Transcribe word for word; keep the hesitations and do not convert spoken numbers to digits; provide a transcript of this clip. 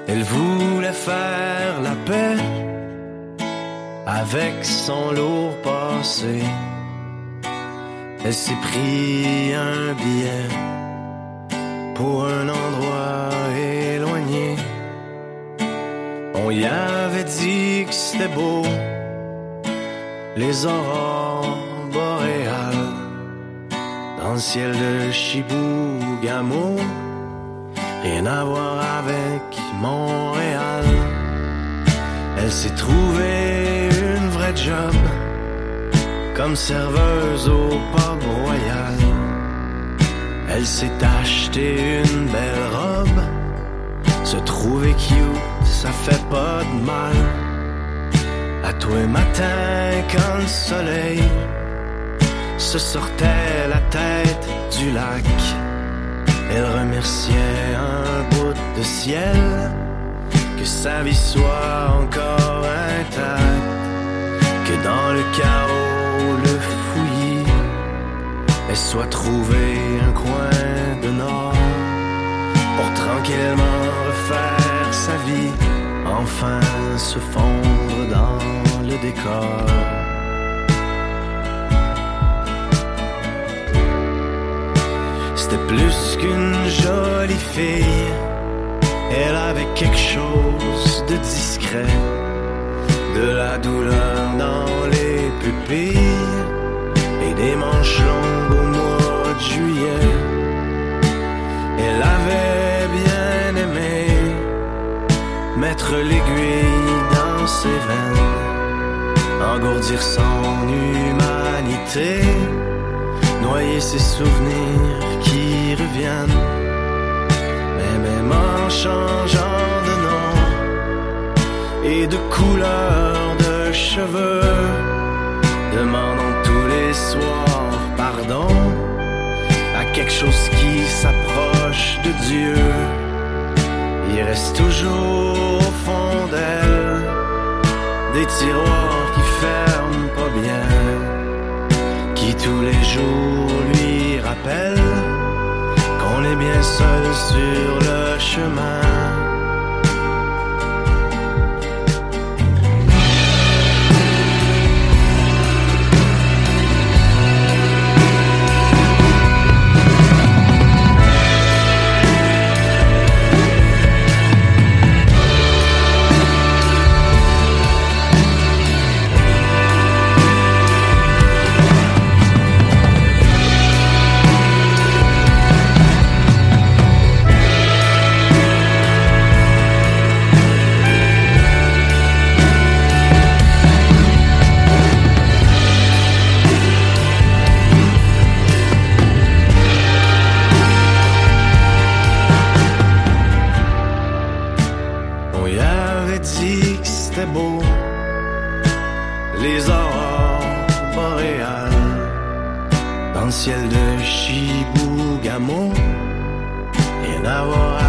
Elle voulait faire la paix avec son lourd passé. Elle s'est pris un billet pour un endroit éloigné. On y avait dit que c'était beau, les aurores boréales dans le ciel de Chibougamau. Rien à voir avec Montréal. Elle s'est trouvée une vraie job comme serveuse au pub royal. Elle s'est acheté une belle robe. Se trouver cute, ça fait pas de mal. À tous les matins quand le soleil se sortait la tête du lac, elle remerciait un bout de ciel, que sa vie soit encore intacte, que dans le chaos, le fouillis, elle soit trouvé un coin de nord pour tranquillement refaire sa vie, enfin se fondre dans le décor. C'était plus qu'une jolie fille, elle avait quelque chose de discret, de la douleur dans les pupilles et des manches longues au mois de juillet. Elle avait bien aimé mettre l'aiguille dans ses veines, engourdir son humanité, noyer ses souvenirs qui reviennent. Mais même en changeant de nom et de couleur de cheveux, demandant tous les soirs pardon à quelque chose qui s'approche de Dieu, il reste toujours au fond d'elle des tiroirs qui ferment pas bien, qui tous les jours lui rappellent qu'on est bien seul sur le chemin. Les aurores boréales dans le ciel de Chibougamau, rien à voir